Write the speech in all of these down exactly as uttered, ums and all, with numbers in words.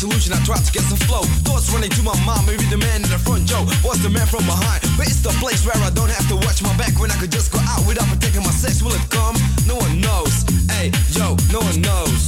solution, I tried to get some flow. Thoughts running to my mind, maybe the man in the front, Joe was the man from behind. But it's the place where I don't have to watch my back, when I could just go out without protecting my sex. Will it come? No one knows. Hey, yo, no one knows.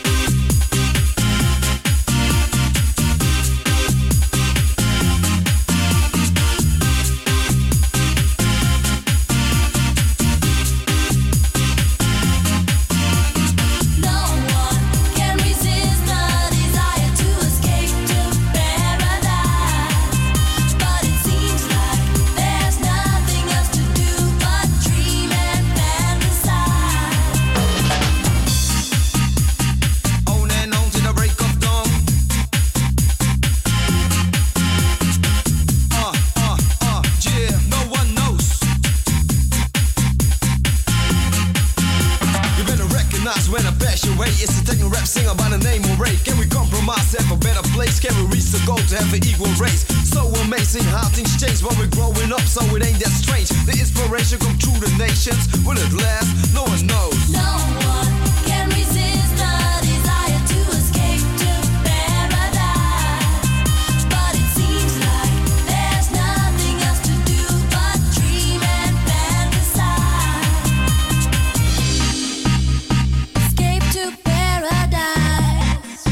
When I bash your way, it's a techno rap singer by the name of Ray. Can we compromise, have a better place? Can we reach the goal to have an equal race? So amazing how things change when we're growing up, so it ain't that strange. The inspiration come through the nations. Will it last? No one knows. No one can resist the desire to escape to paradise. But it seems like there's nothing else to do but dream and fantasize. Escape to paradise.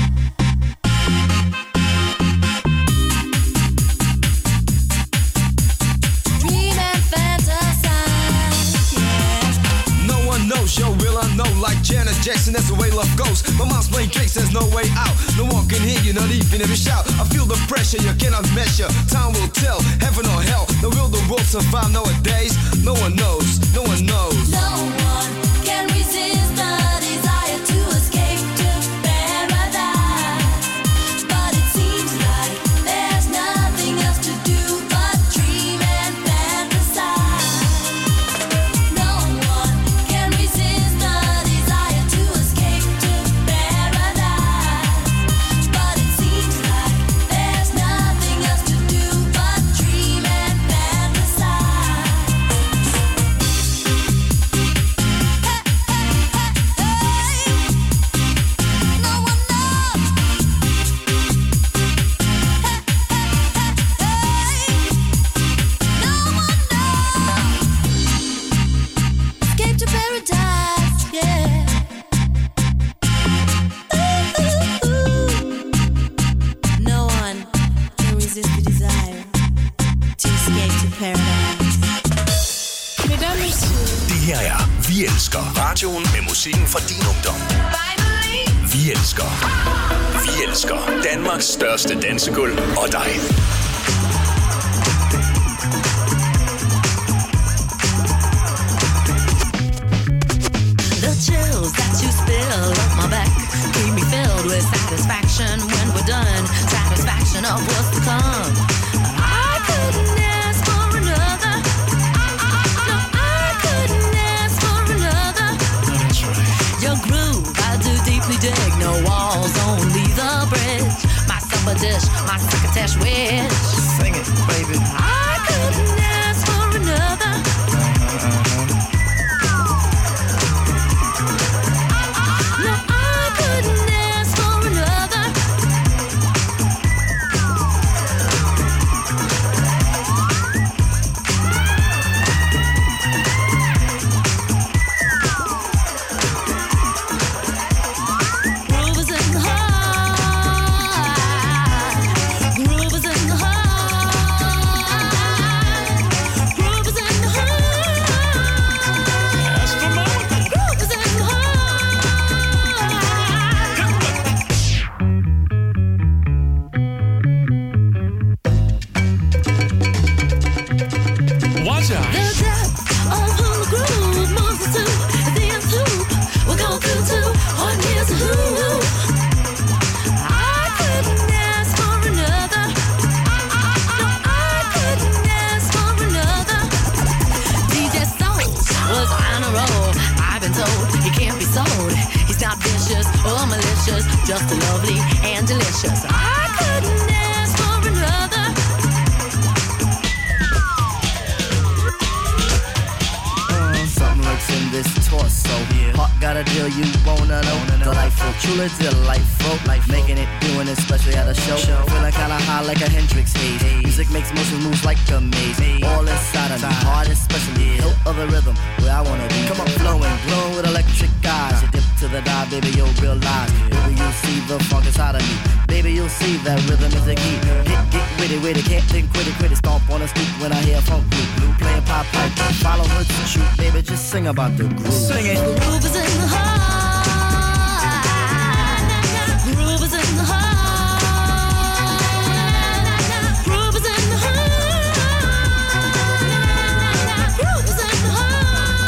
Dream and fantasize, yeah. No one knows, yo, will I know? Like Janet Jackson, that's the way love goes. My mom's playing tricks, there's no way out. No one can hear you, not even if you shout. I feel the pressure, you cannot measure. Time will tell, heaven or hell. Now will the world survive nowadays? No one knows, no one knows. No one can resist the desire to escape to paradise. But it seems like there's nothing else to do but dream and fantasize. No one can resist the desire to escape to paradise. But it seems like there's nothing else to do but dream and fantasize. No one knows. No one knows. Escape to paradise, yeah. No one can resist the desire to escape to paradise. Mesdames, messieurs. Det her er Vi Elsker. Radioen med musikken fra din ungdom. Vi Elsker. Vi Elsker. Danmarks største dansegulv og dig. The chills that you spill up my back keep me filled with satisfaction when we're done. Satisfaction of what's to come. I couldn't ask for another. No, I couldn't ask for another. Your groove, I do deeply dig. No walls, only the bridge. My supper dish, my succotash wish. Sing it, baby. I couldn't ask for another. No, I couldn't ask for another. Groove is in the heart. Groove is in the heart. Groove is in the heart. That's the moment. Groove is in the heart. Watch out. The depth of who the groove moves us to is the nth hoop. We'll go through to on here's a who. I couldn't ask for another. No, I couldn't ask for another. D J Soul was on a roll. I've been told he can't be sold. He's not vicious or malicious, just lovely and delicious. I couldn't ask for another. Uh, something lurks in this torso. Heart got a deal you wanna know. Delightful truly delightful. Life making it, doing it, especially at a show. Feeling kinda high like a Hendrix haze. Music makes motion moves like a maze. All inside of me, heart especially. Hilt of the rhythm, where I wanna be. Come on, flowing, glowing with electric eyes. You dip to the dive, baby, you'll realize. Baby, you'll see the funk inside of me. Baby, you'll see that rhythm is the key. Get, get witty, witty, can't think, quitty, quitty. Stomp on the street when I hear funk blue. Blue playing pop pipe, follow her to shoot. Baby, just sing about the groove. Sing it. The groove is in the heart. The groove is in the heart. Groove is in the heart. Groove is in the heart.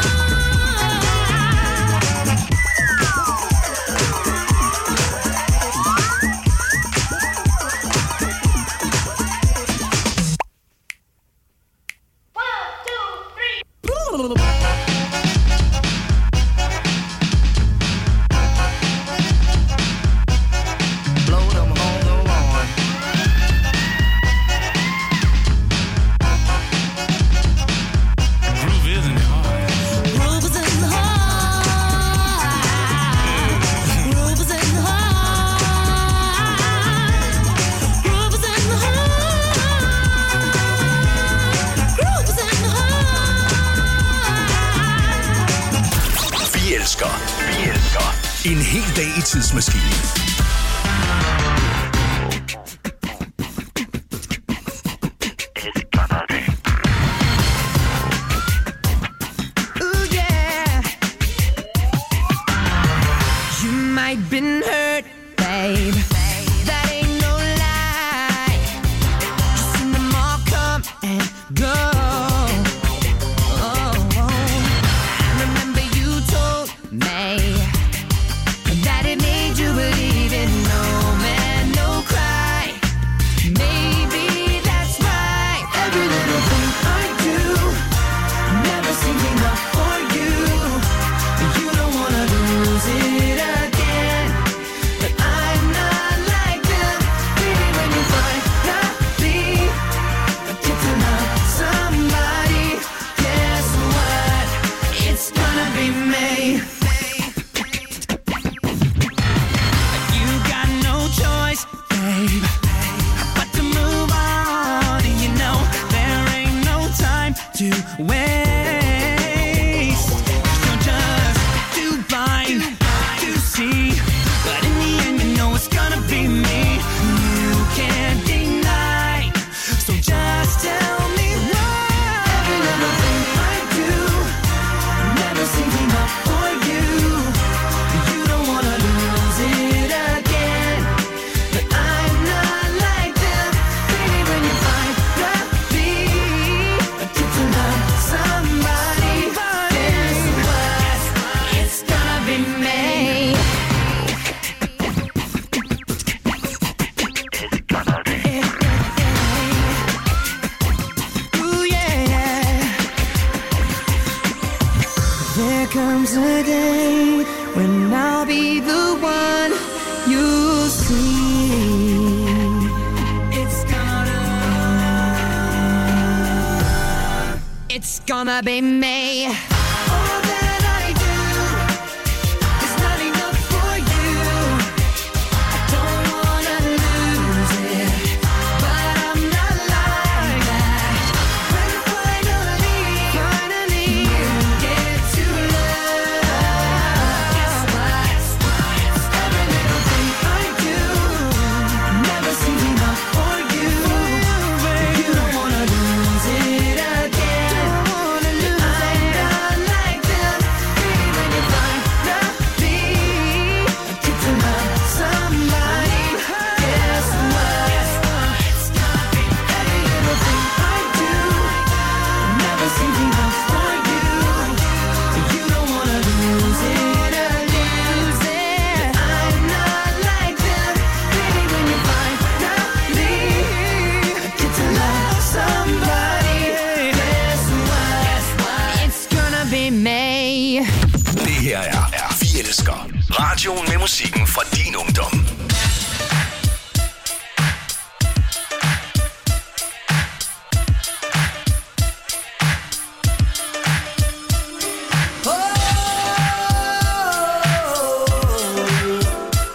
En hel dag i tidsmaskinen. Ooh, yeah. You might been hurt, babe. That ain't no lie. You seen them all come and go. Oh, I remember you told me that it made you believe in no man, no cry. Maybe that's right. Every little thing I do never seems enough for you. You don't wanna lose it again, but I'm not like them. Baby, when you finally get to love somebody, guess what? It's gonna be me. Choice, babe, but to move on. You know there ain't no time to waste. You're just too blind to see, but in the end you know it's gonna be me. You can't deny, so just tell me why. Every little thing I do never seems enough for you. You don't wanna lose it again, but I'm not like them. Baby, when you finally get to love somebody, guess what? It's gonna be me. Ooh, yeah. There comes a day when I'll be the one you see. It's gonna, it's gonna be me. All that I do is not enough for you. I don't wanna lose it, but I'm not like that. When finally, finally you get to love, guess what? Every little thing I do never seems enough for you. You don't wanna lose it again. I'm not like them. Baby, when you finally get to love somebody, guess what? Every little thing I do never seems enough for you. You don't wanna lose it again. I'm not like them. Baby, when you finally get to love somebody, guess what? It's gonna be me. Det her er, er Vi Elsker. Radioen med musikken fra din ungdom. Oh,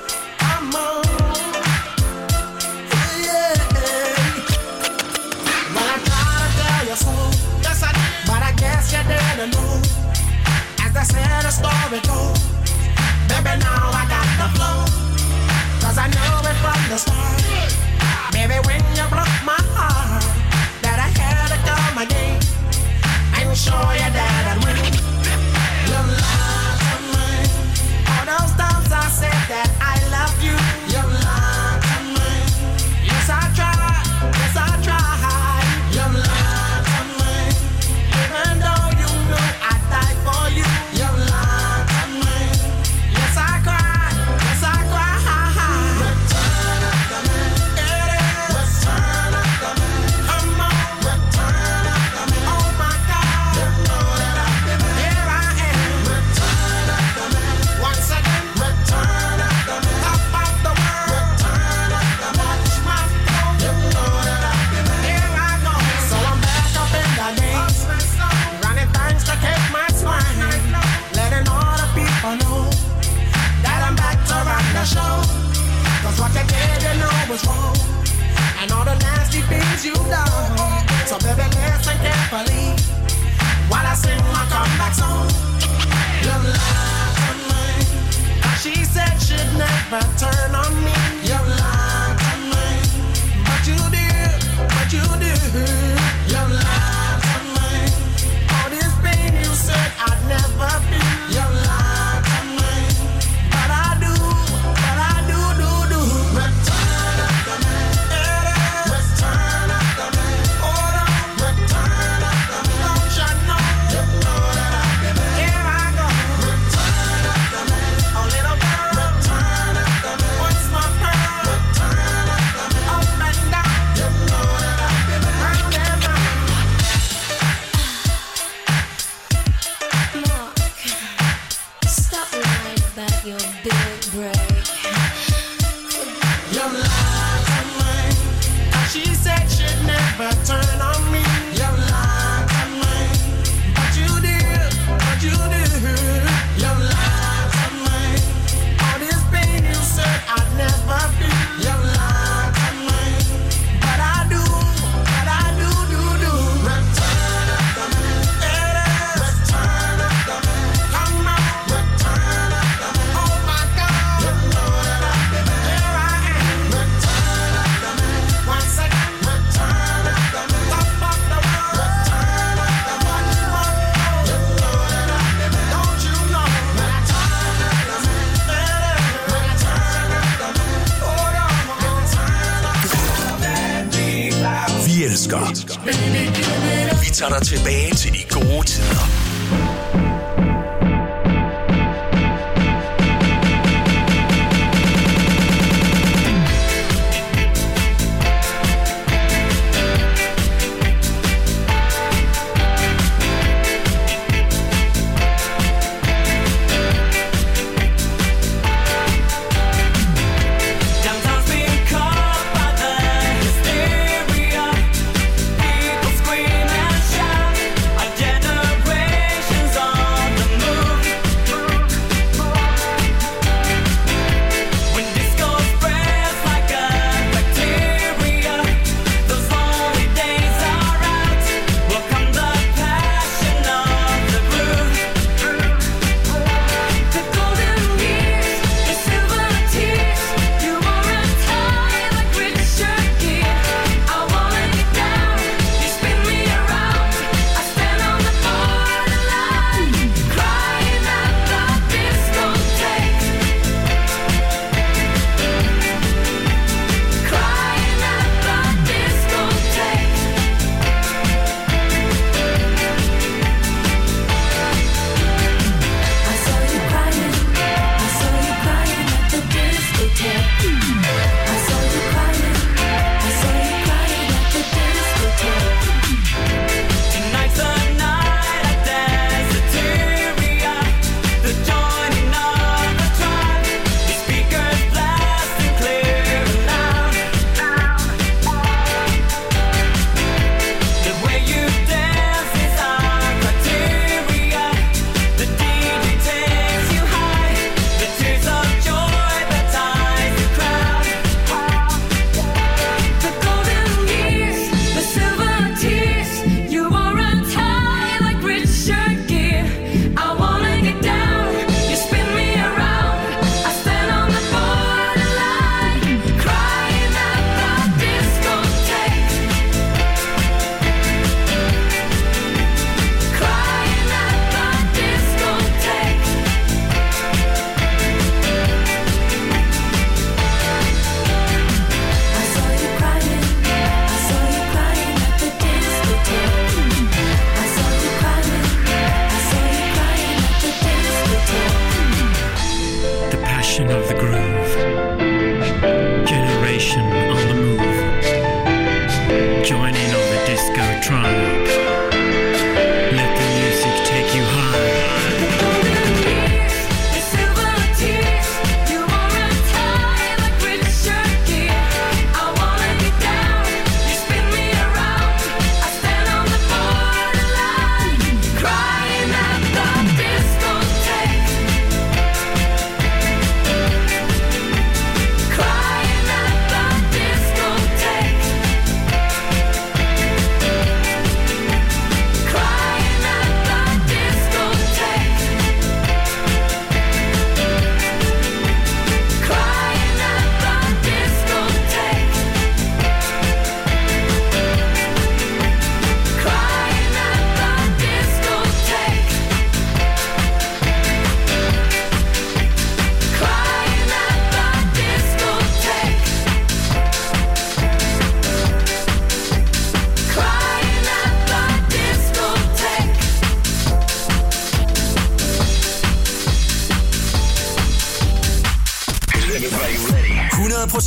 never turn on me. You lied to me, but you did, but you did. You lied to me. All this pain you said I'd never feel. You lied to me, but I do, but I do, do, do. Return up to me, return up to me. Hold on, return up to me. Don't you know? You know that I did it. Here I go. Return up to me, a little girl. Return up to me. What's my pearl? Return up to me. Up and down. You know that I did it. Round and round. Mark, stop lying about your big break. You lied to me. She said she'd never turn on me. You lied to me, but you did, but you did. You lied to me. All this pain you said I'd never feel. You lied to me, but I do, but I do, do, do. Return up to me, return up to me. Come on, return up to me. Oh my God, you know that I did it. Here I am. Return up to me. One second, return up to me. Top of the world, return up to me. What you want? You know that I did it. Don't you know? Return up to me. Return up to me. Hold on, return up to me. Vi elsker. Vi tager dig tilbage til de gode tider. Downtown's being caught by the hysteria. People scream and shout. Our generation's on the move. When disco spreads like a bacteria, those lonely days are out. Will come the passion of the groove. The golden years, the silver tears, you wore a tie like Richard Gere. I wanna get down, you spin me around. I stand on the borderline, crying at the discotheque. Crying at the discotheque. I saw you crying, I saw you crying at the discotheque. I saw you crying, I saw you crying at the discotheque. Tonight's the night at Danceteria, the joining of the tribe. The speakers blasting clear and loud. The way you dance is our criteria. The D J takes you high. The tears of joy baptize the crowd. The golden years, the silver tears, you wore a tie like Richard Gere. I wanna get down, you spin me around. I stand on the borderline, crying at the discotheque. Crying at the discotheque. I saw you crying, I saw you crying at the discotheque. I saw you crying, I saw you crying at the discotheque. The passion of the groove. Generation on the move. Joining of the disco tribe. Let the music take you high. The golden years, the silver tears, you wore a tie like Richard Gere. I wanna get down, you spin me around. I stand on the borderline, crying at the discotheque. Crying at the discotheque.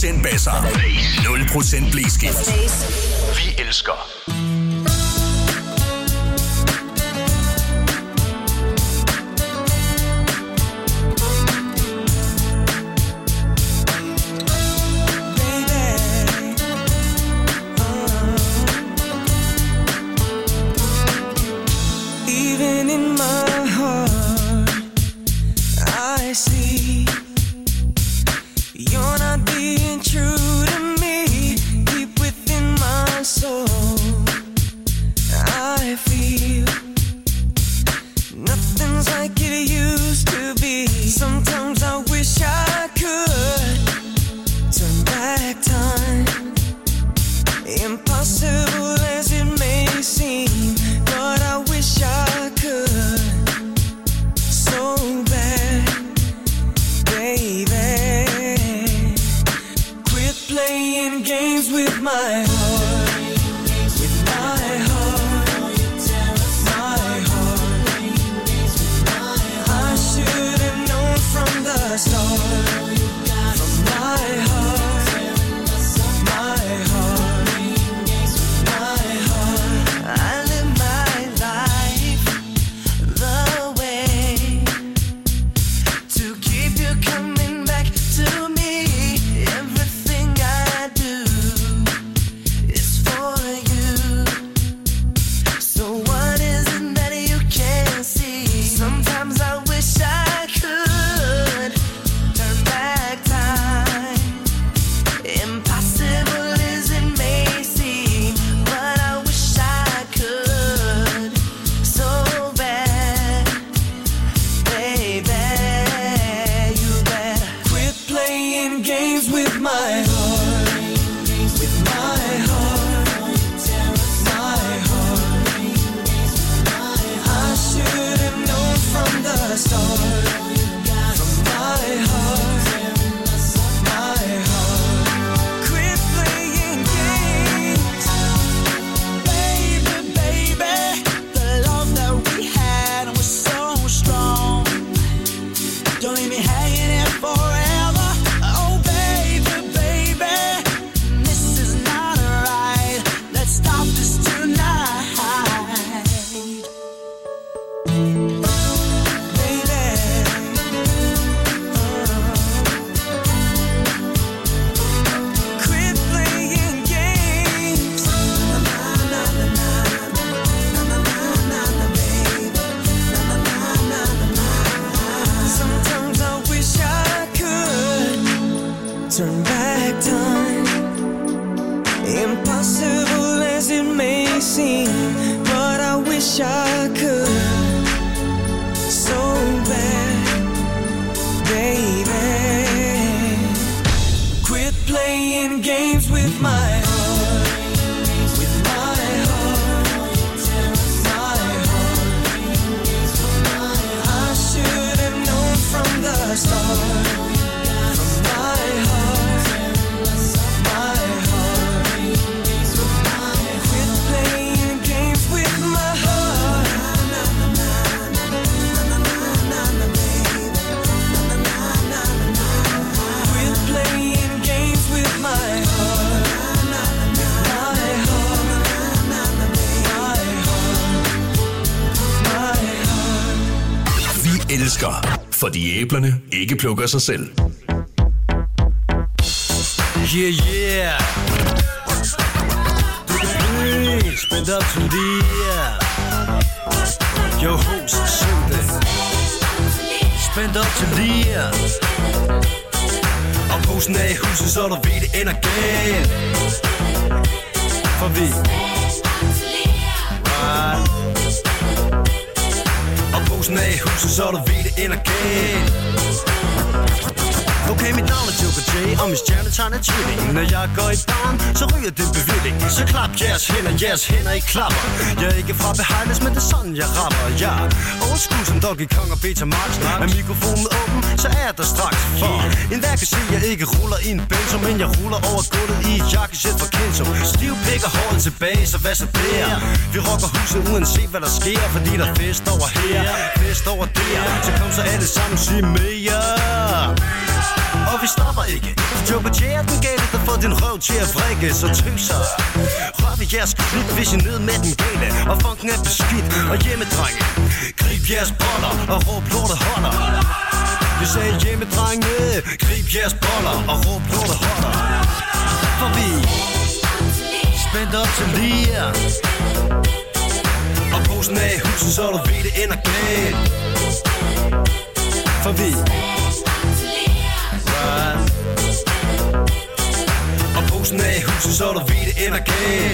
procent basser. nul procent blæskift. Vi elsker. Fordi æblerne ikke plukker sig selv. Yeah, yeah. Hey, spændt op til det her. Yo, host, syng det. Spændt op til det her. Og posen er i huset, så du ved, det ender galt. For vi right. Og posen er i huset, så du ved, det ender galt. Okay, mit navn er Joker J, og min stjernetegn er tvilling. Når jeg går i barn, så ryger det bevilling. Så klap jeres hænder, jeres hænder I klapper. Jeg er ikke fra Behighlands, men det er sådan jeg rapper. Jeg er old school som Doggy Kong og Betamax. Er mikrofonen åben, så er jeg der straks. For en hver kan se, jeg ikke ruller i en benzo, men jeg ruller over gulvet i et jakkesæt fra Kenzo. Stiv pik og håret tilbage, så hvad så der? Vi rocker huset uanset hvad der sker, fordi der er fest over her, fest over der. Så kom så alle sammen, sig mere. og vi stopper ikke. Så Joe Jæger den gale, der får din røv til at vrikke. Så tøser, rør ved jeres klip, hvis I ned med den gale. Og funken er beskidt, og hjemmedrenge, grib jeres boller og råb lortet holder. Vi sagde hjemmedrenge, grib jeres boller og råb lortet holder. For vi spændt op til lige. Og posen af i huset, så du ved det ender galt. For vi right. Og posen af i huset, så du ved det ender galt.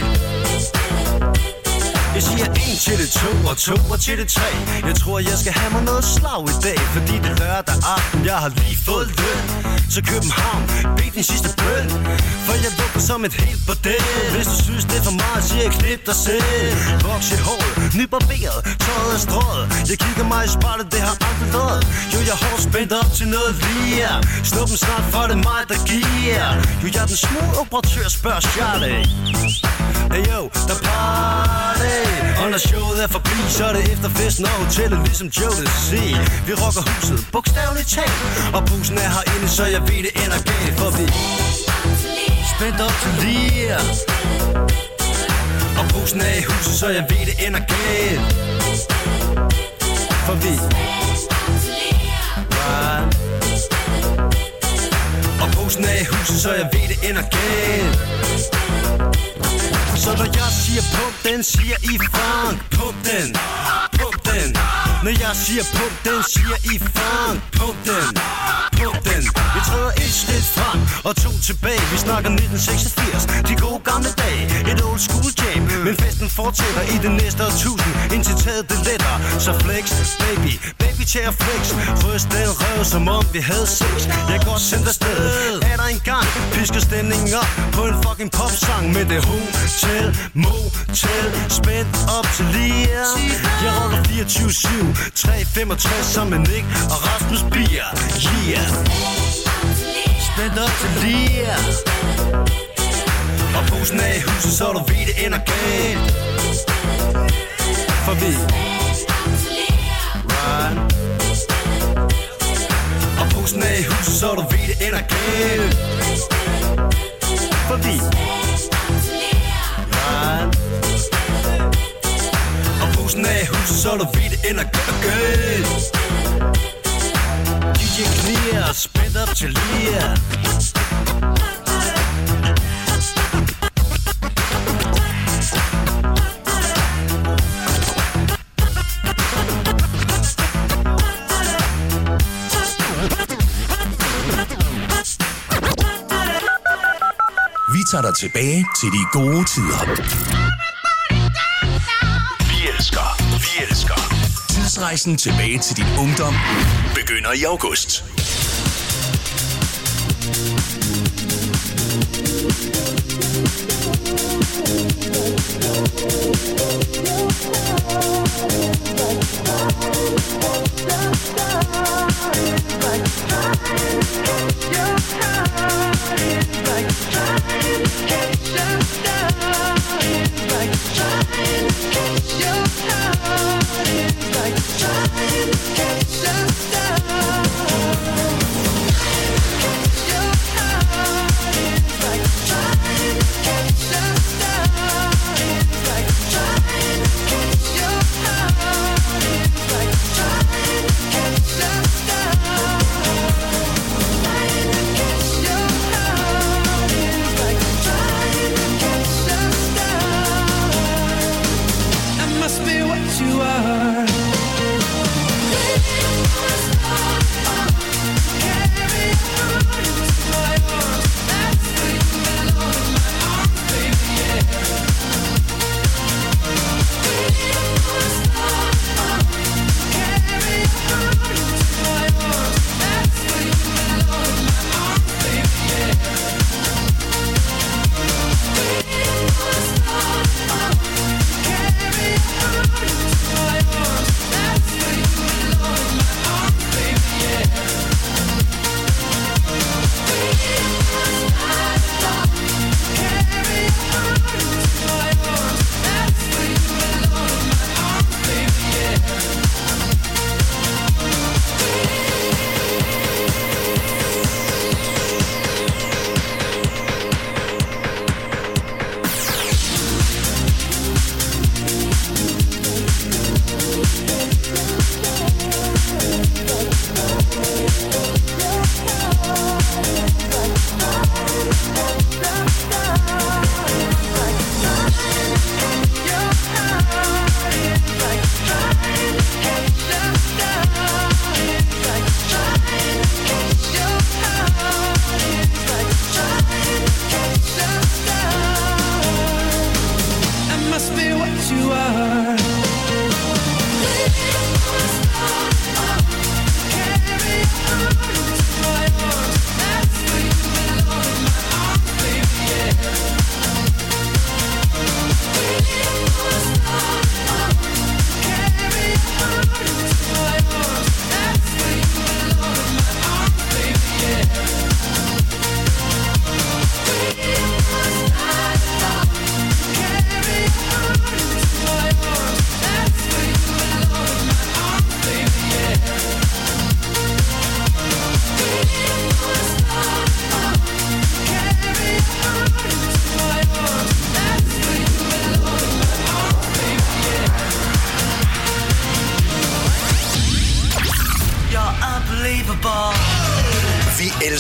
Jeg siger en til det to og to og til det tre. Jeg tror jeg skal have mig noget slag i dag, fordi det er lørdag aften, jeg har lige fået løn. Så København, bed din sidste bøn, for jeg lukker som et helt bordel. Hvis du synes det er for meget, siger jeg knip dig selv. Voks i håret, nybarberet, tøjet er strøget. Jeg kigger mig i spejlet, det har aldrig lød. Jo, jeg er hårdt spændt op til noget lige. Snuppen snart, for det er mig, der giver. Jo, jeg er den smooth operatør, spørger Charlie. Hey yo, der party. Og når showet er forbi, så er det efter festen og hotellet, ligesom Joe det siger. Vi rocker huset, bogstaveligt talt. Og bussen er herinde, så jeg ved det ender galt. For vi spændt op til lige. Og bussen er i huset, så jeg ved det ender galt. For vi right. Og bussen er i huset, så jeg ved det ender galt. Så når jeg siger pump den, siger I funk. Pump den, pump den. Når jeg siger pump den, siger I funk. Pump den, pump den. Vi træder et skridt frem og to tilbage. Vi snakker nitten seksogfirs, de gode gamle dage. Et old school jam, men festen fortsætter i det næste årtusind, indtil taget det letter. Så flex, baby, baby til at flex. Ryst den røv, som om vi havde sex. Jeg går sendt afsted, er der en gang. Pisker stemningen op på en fucking popsang med det hotel, motel, spændt op til lige. Jeg roller fireogtyve syv, tre femogtres sammen med Nick og Rasmus Bier. Yeah. Spændt op til lige. Og posen er i huset, så du ved det ender galt. For vi right. Og posen er i huset, så du ved det ender galt. For vi right. Og posen er i huset, så du ved det ender galt. D J Clear, spændt op til lige. Vi tager dig tilbage til de gode tider. Vi elsker, vi elsker. Tidsrejsen tilbage til din ungdom begynder i august.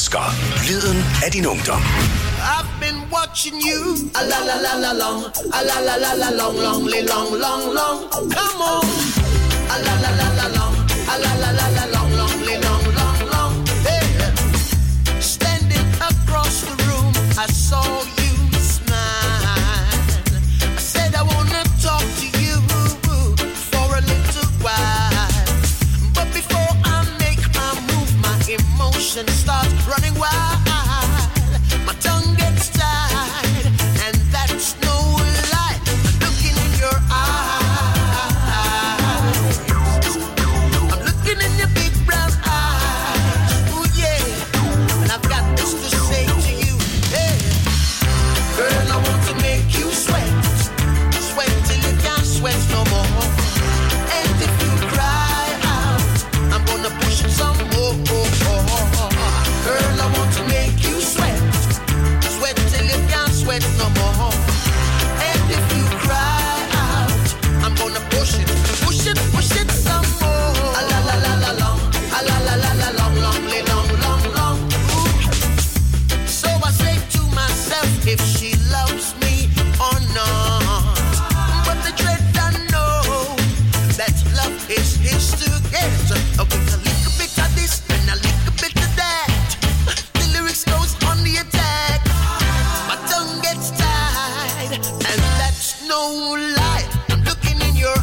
elsker lyden af din ungdom. I've been watching you a la la la la long, a la la la la long, long, long, long, long. Come on, a la la la la long, a la la la la long, long, long, long, long. Hey, standing across the room, I saw you smile. I said I wanna talk to you for a little while, but before I make my move, my emotions start running wild. My tongue gets tied, and that's no lie. I'm looking in your eyes. I'm looking in your big brown eyes. Oh yeah, and I've got this to say to you. Hey, girl, I want to make you sweat, sweat till you can't sweat no more. And if you cry out, I'm gonna push it some more. Girl, I want to make you sweat, sweat till you can't sweat no more. And if you cry out, I'm gonna push it, push it, push it some more. A la la la la long, a la la la la long, long, long, long, long. Ooh. So I say to myself, if she loves me or not. But the dread I know that love is his to get. With a little bit of this and a little bit of that, the lyrics goes on the attack. My tongue gets tied, and that's no lie. I'm looking in your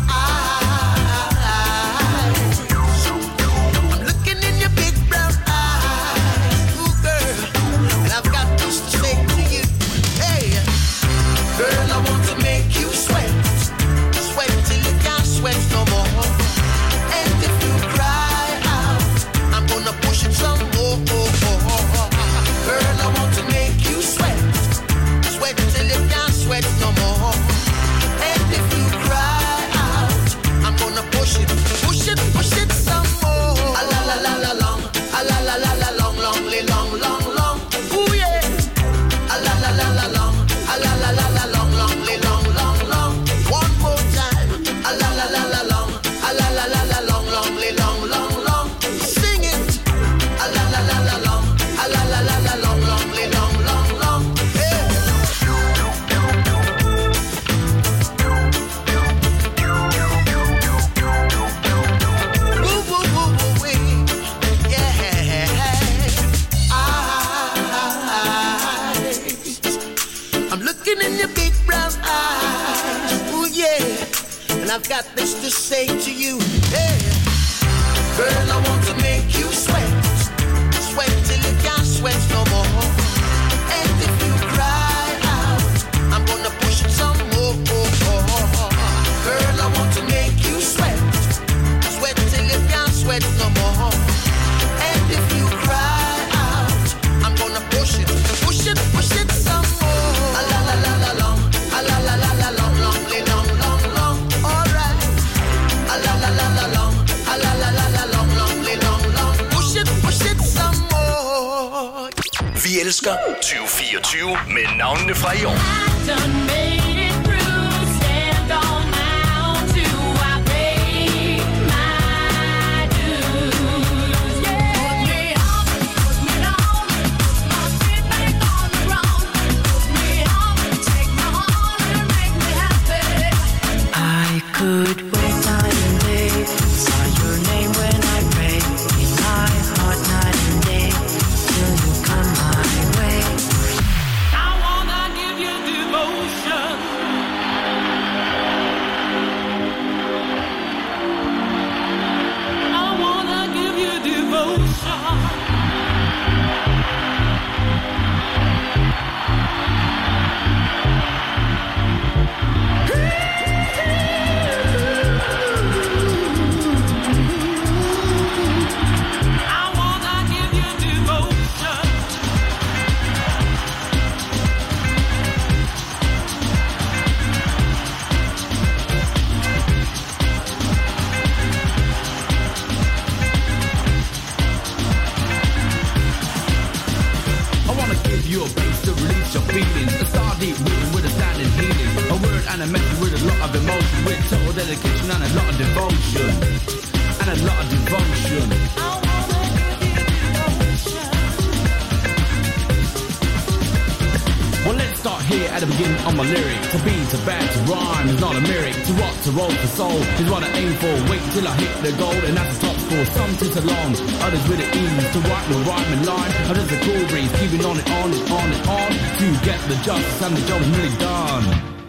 eyes. I'm looking in your big brown eyes. Ooh, girl, and I've got this to say to you. Hey, girl, I want to make you sweat, sweat till you can't sweat no more. And if you cry out, I'm gonna push it some more. Girl, I want to make you sweat, sweat till you can't sweat no more. And if you cry out, I'm gonna push it, push it, push it some more. A la la la la long, a la la la la long, long, long, long, long. Ooh yeah. A la la la la long, a la la la la long, long, long, long, long. One more time. A la la la la long, a la la la la long, long, long, long, long. Sing it. A la la la la long, a la la la la long, long, long, long, long. Yeah. Woo, woo, woo, woo, wee. Yeah. Eyes. I'm looking in your big brown eyes. Ooh yeah, and I've got this to say to you. Hey, girl, I want to make you sweat, sweat till you can't sweat no more. And if you cry out, I'm gonna push it some more. Girl, I want to make you sweat, sweat till you can't sweat no more. And if you cry out, I'm gonna push it, push it, push it some more. A la la la la long, a la la la la long, long, long, long, long. All right. A la la la la long, a la la la la long, long, long, long. Push it, push it some more. Vi elsker tyve fireogtyve med navnene fra i år. I could wait night and day, saw your name when I pray, in my heart night and day, till you come my way. I wanna give you devotion. I wanna give you devotion. dedication and a lot of devotion. And a lot of devotion. I wanna give you devotion. here at the beginning of my lyric. To be, to bad, to rhyme is not a lyric. To rock, to roll, to soul is what I aim for. Wait till I hit the goal and that's the top score. Some tit along, others with the ease. To write my rhyme and line, others a cool breeze. Keeping on and on and on and on to get the justice and the job is really done.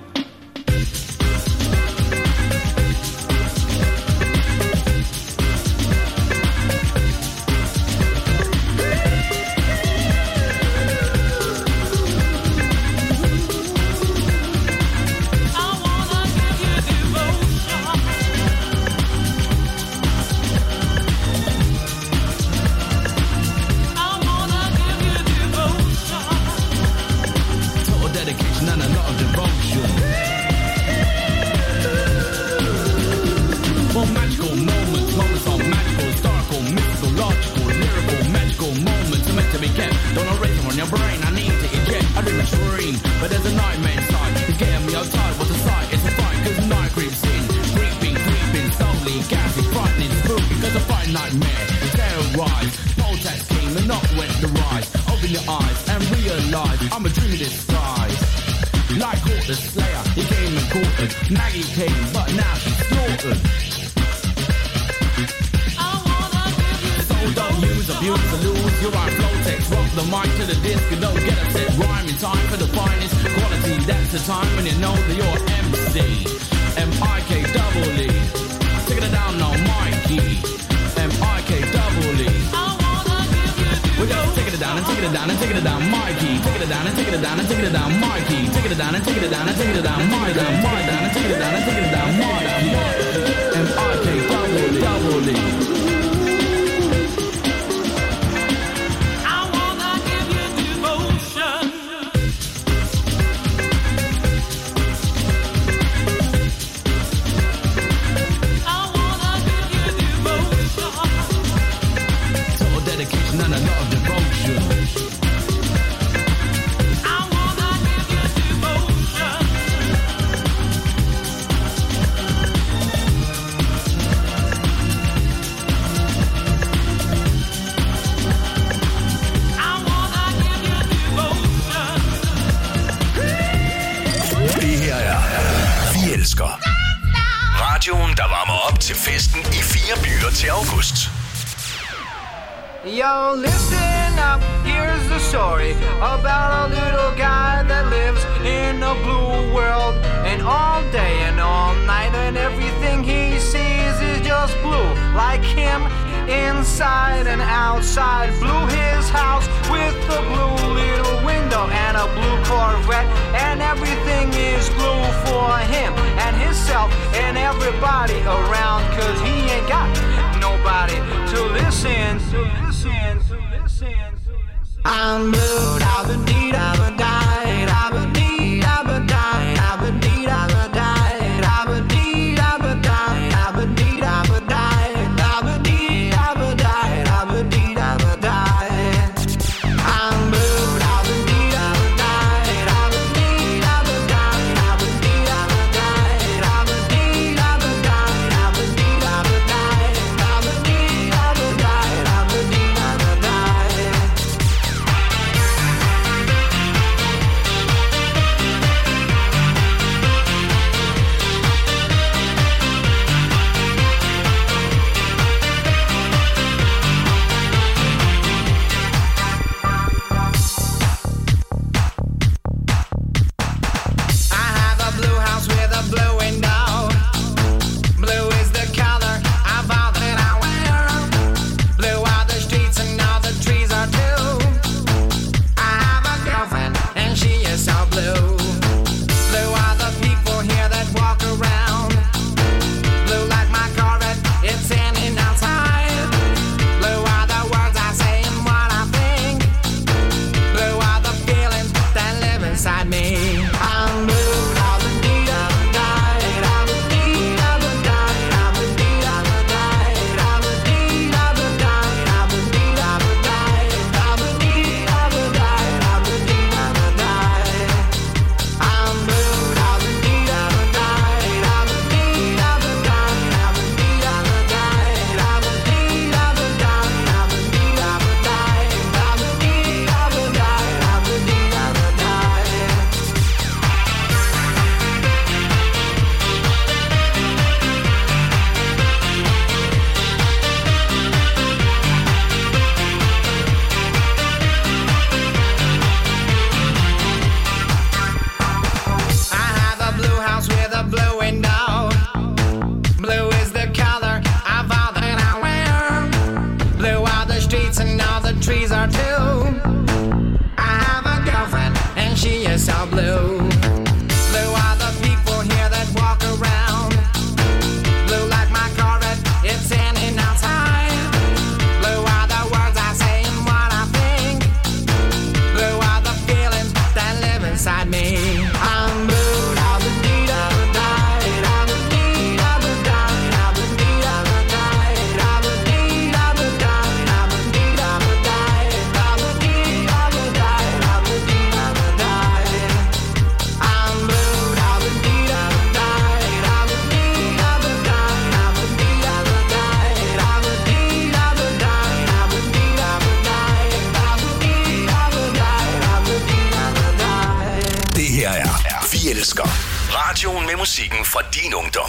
Radioen, der varmer op til festen i fire byer til august. Yo, listen up, here's the story about a little guy that lives in a blue world. And all day and all night and everything he sees is just blue. Like him, inside and outside. Blue his house with a blue little window and a blue Corvette. And everything is blue for him and himself and everybody around. Cause he ain't got nobody to listen, to listen, to listen, to listen. I'm blue, da-ba-dee, da-ba-die, da-ba-dee, da-ba-die, da-ba-dee, da-ba-die, da-ba-dee, da-ba-die, da-ba-dee, da-ba-die, da-ba-dee, da-ba-die, da-ba-dee, da-ba-die. I'm blue, da-ba-dee, da-ba-die, da-ba-dee, da-ba-die, da-ba-dee, da-ba-die, da-ba-dee, da-ba-die, da-ba-dee, da-ba-die, da-ba-dee, da-ba-die, da-ba-dee, da-ba-die. Radioen med musikken fra din ungdom.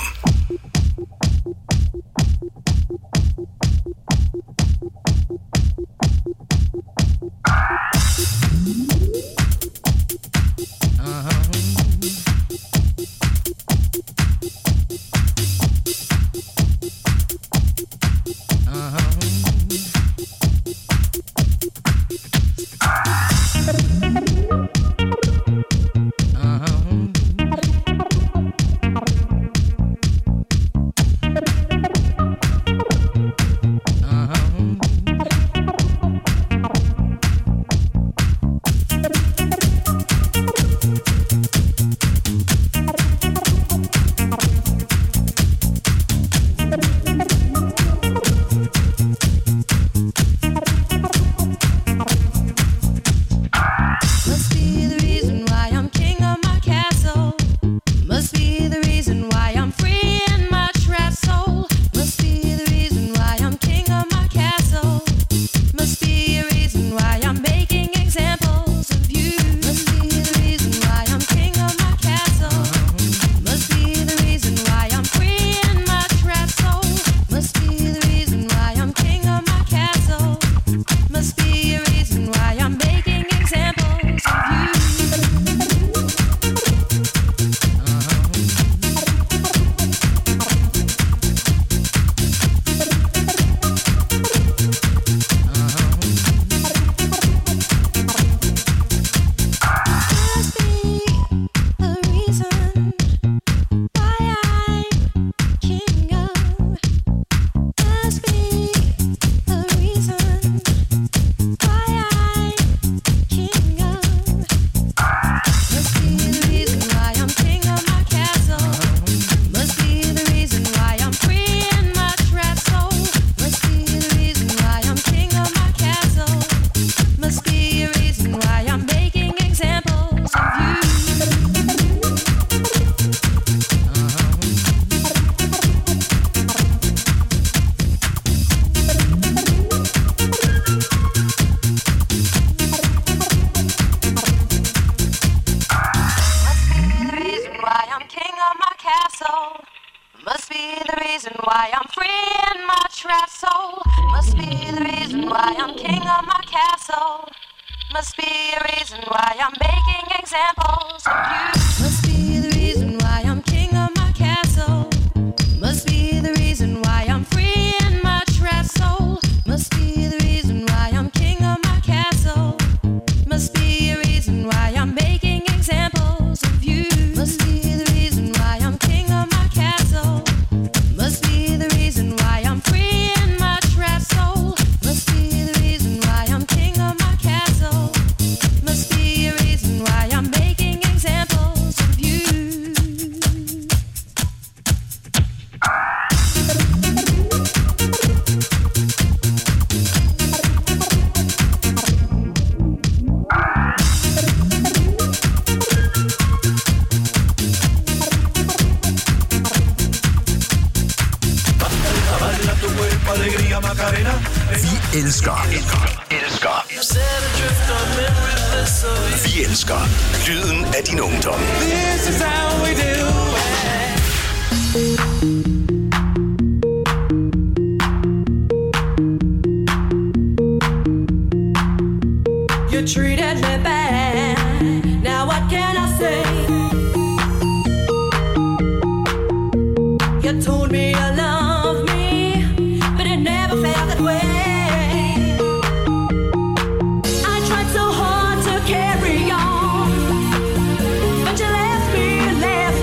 Vi elsker. Elsker. Vi elsker lyden af din ungdom. This is how we do it. You treated me bad. Now what can I say? You told me you love me, but it never felt that way. I tried so hard to carry on, but you left me, left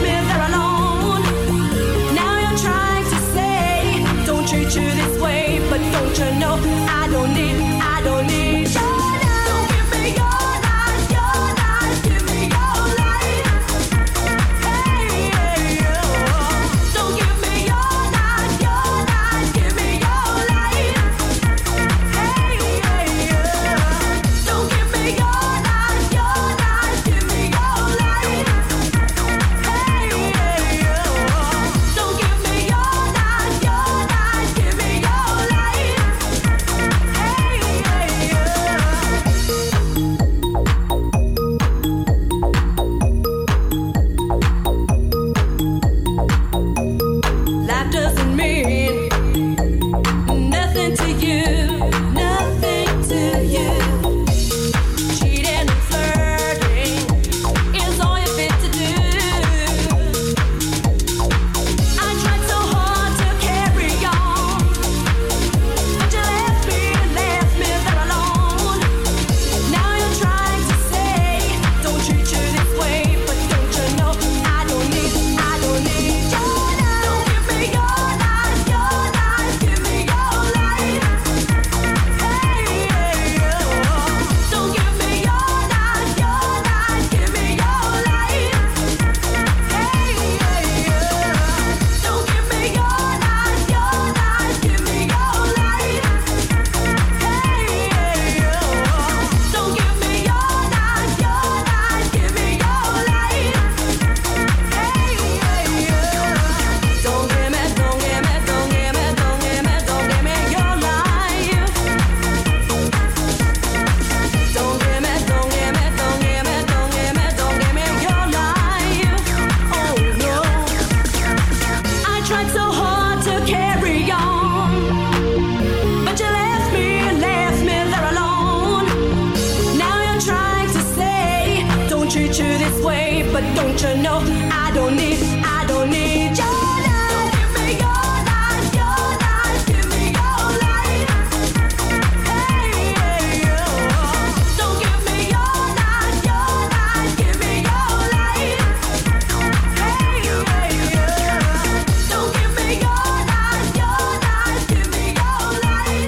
don't need, I don't need your love. Give me your life, your life, give me your life. Hey, hey, oh. Don't give me your life, your life, give me your life. Hey, hey, oh. Don't give me your life, your life, give me your life.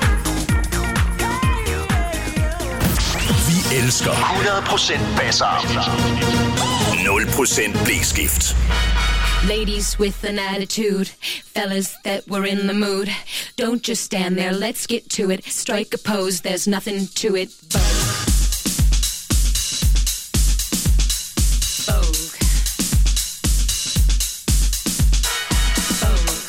Vi elsker hundrede procent basser. nul procent blæskift. Ladies with an attitude, fellas that were in the mood. Don't just stand there, let's get to it. Strike a pose, there's nothing to it. Vogue. Vogue.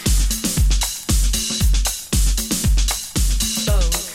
Vogue. Vogue.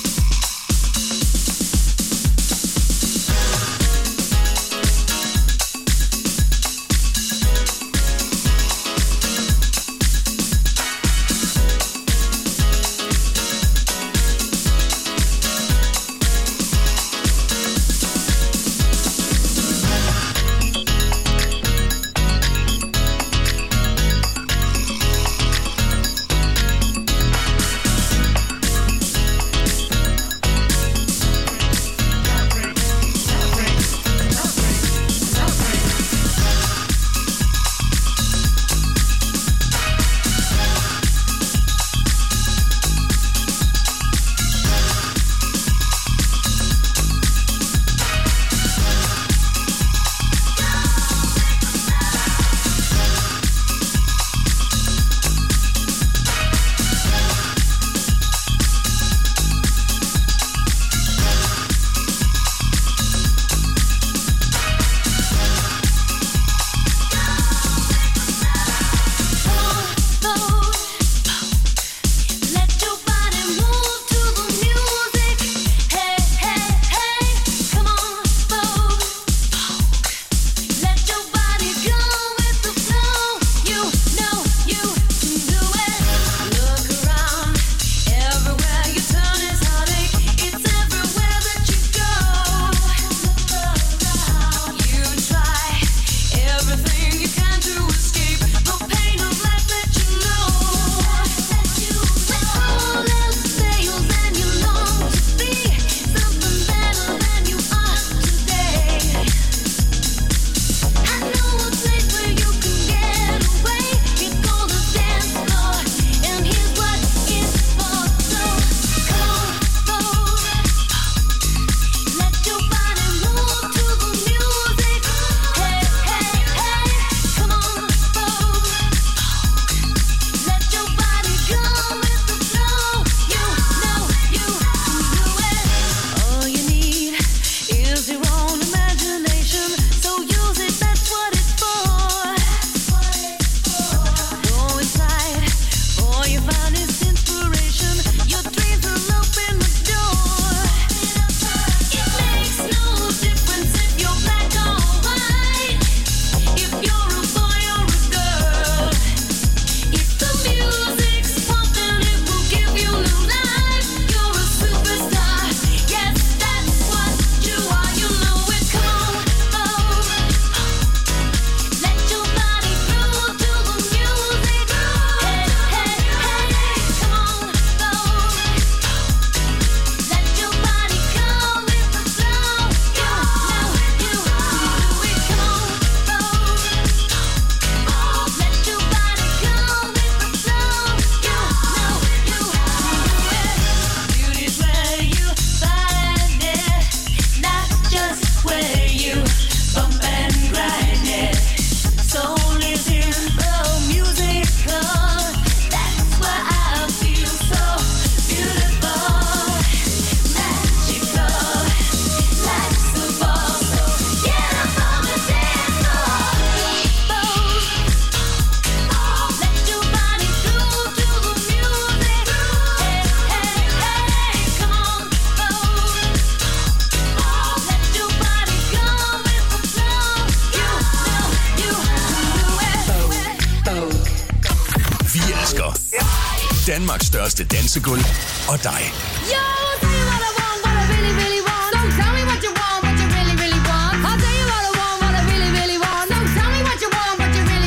Danmarks største dansegulv og dig. Yo, I'll tell you what I want, what I really, really want. So tell me what you want, what you really, really want. I'll tell you what I want, what I really, really want. So tell me what you want, what you really,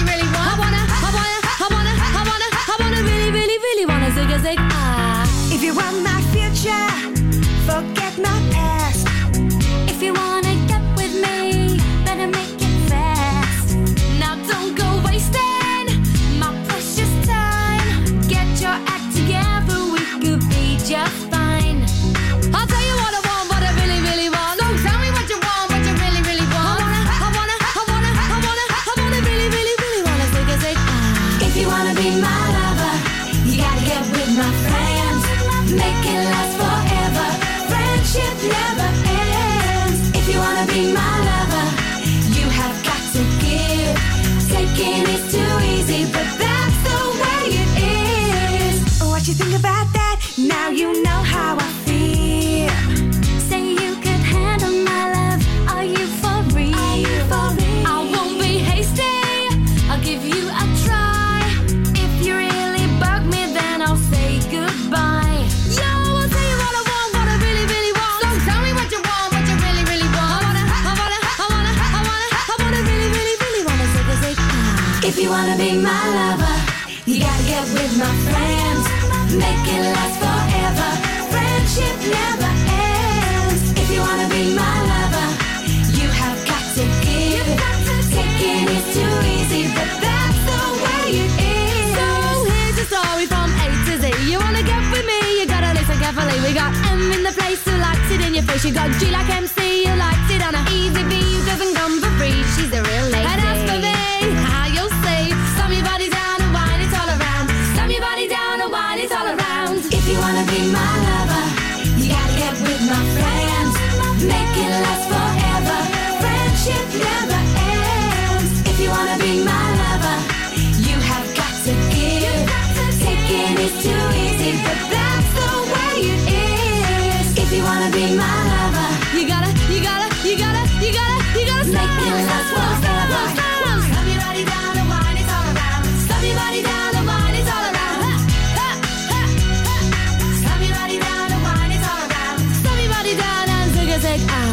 Taking it too easy, but that's the way it is. What you think about that? Now you know how I feel. Say you could handle my love. Are you for real? Are you for real? I won't be hasty. I'll give you a try. If you really bug me, then I'll say goodbye. Yo, I'll tell you what I want, what I really, really want. So tell me what you want, what you really, really want. I wanna, I wanna, I wanna, I wanna, I wanna really, really, really wanna say, say, ah. If you wanna be my lover, you gotta get with my friends. Make it last forever. Friendship never ends. If you wanna be my lover, you have got to give. Taking is too easy, but that's the way it is. So here's a story from A to Z. You wanna get with me, you gotta listen carefully. We got M in the place who likes it in your face. You got G like M C, who likes it on a easy V, who doesn't come for free. She's a real lady. And as for me, how you'll see, slam your body down and wine it all around. Slam your body down and wine it all around. If you wanna be my lover, you gotta get with my friends. Make it last forever. Friendship never ends. If you wanna be my lover, you have got to give. Taking is too easy, but that's the way it is. If you wanna be my lover, you gotta, you gotta, you gotta, you gotta, you gotta make it last forever. Slam your body down and wine it all around. Slam your body down and wine it all around. Ha, ha, ha, ha. Slam your body down and wine it all around. Slam your body down and take a take, ah.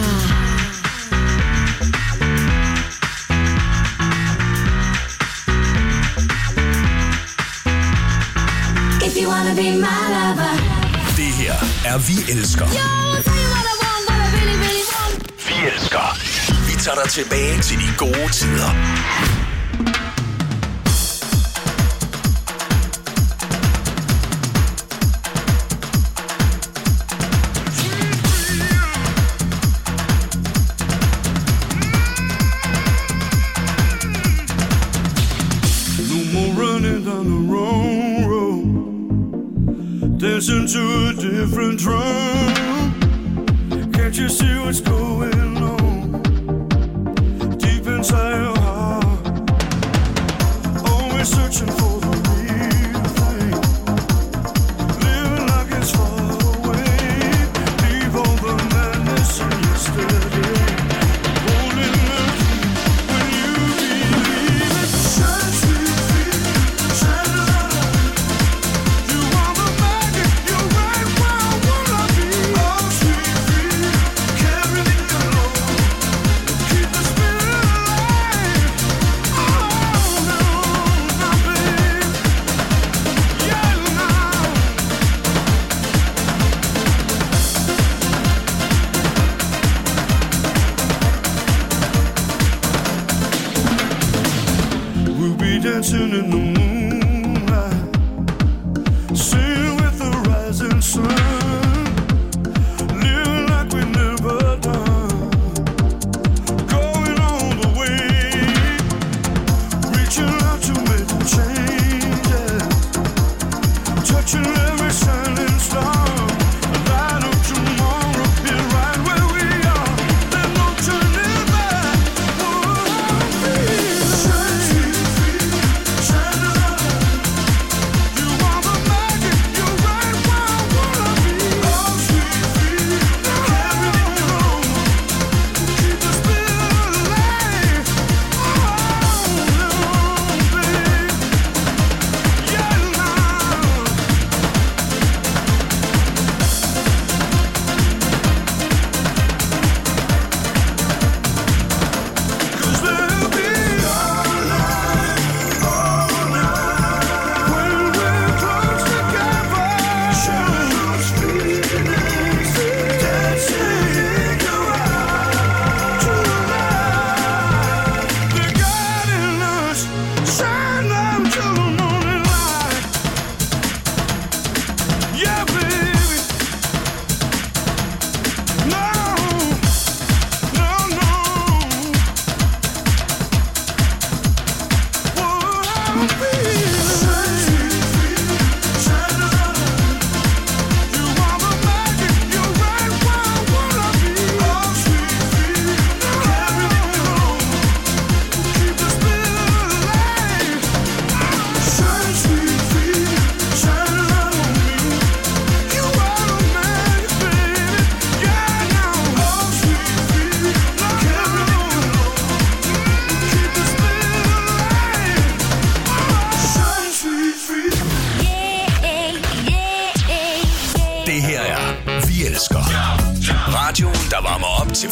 If you wanna be my lover. Det her er Vi Elsker. Yo, I'll tell you what I want, what I really, really want. Vi Elsker. Vi tager dig tilbage til de gode tider. No more running down the wrong road, dancing to a different drum. Can't you see what's going on deep inside your heart? Always searching for the real thing, living like it's far away. Leave all the madness of yesterday. Holding the key when you believe it. Shine, sweet feet, shine light. You are the magic, you're right where I wanna be. Oh, sweet feet, carry me along. Keep the spirit alive. Oh, no, no, babe. Yeah, now. We'll be dancing in the moonlight, singing with the rising sun, living like we never done, going all the way, reaching out to make the changes, touching every shining star. The light of tomorrow is right where we are. There's no turning back. Oh, shine, sweet feet, shine light. You are the magic, you're right where I wanna be. Oh, sweet feet, carry me home. Keep the spirit alive. Oh, no, babe. Yeah, now. Cause there'll be all night, all night when we're close together. Shine those feelings, dancing around tonight. They're guiding us, shine out till the morning light. Yeah, baby. No, no, no. Keep the spirit alive.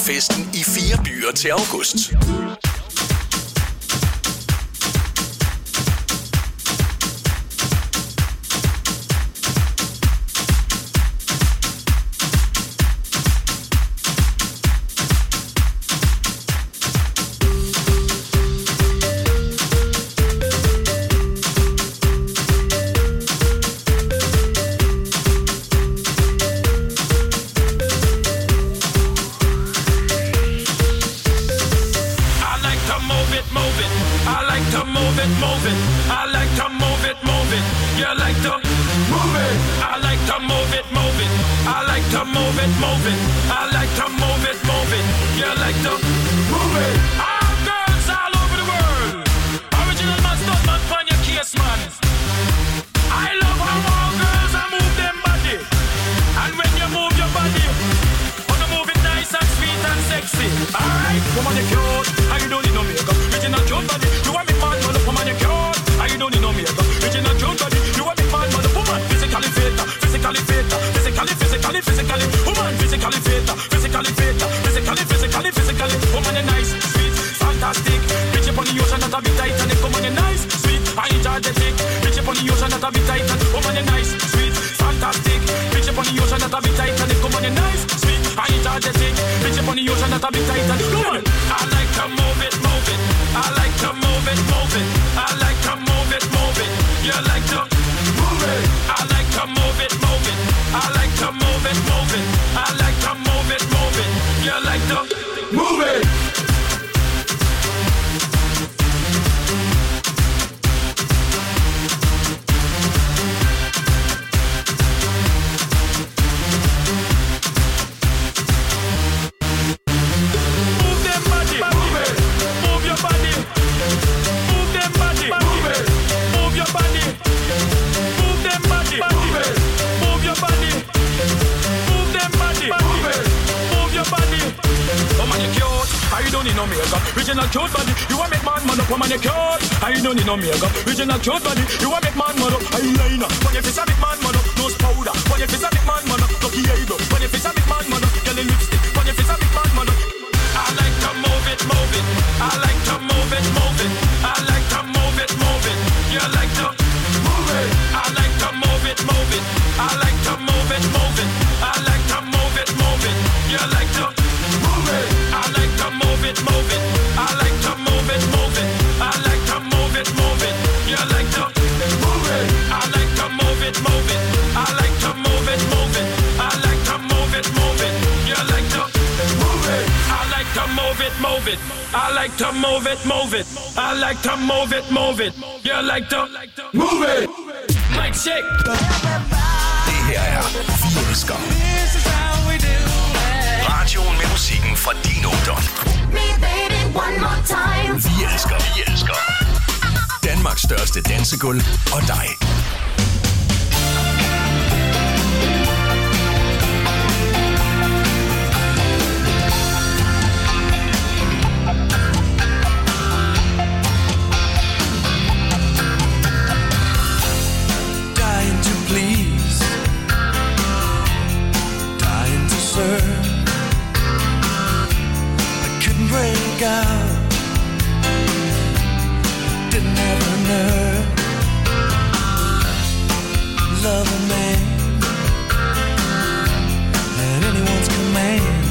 festen i fire byer til august. Dansegulv og dig. Dying to please, dying to serve. I couldn't break out, didn't have a nerve. Love a man at anyone's command.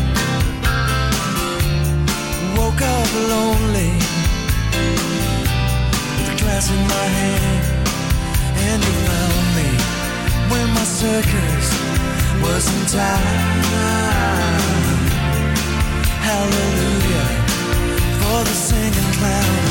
Woke up lonely with a glass in my hand, and you found me when my circus was in time. Hallelujah for the singing clown.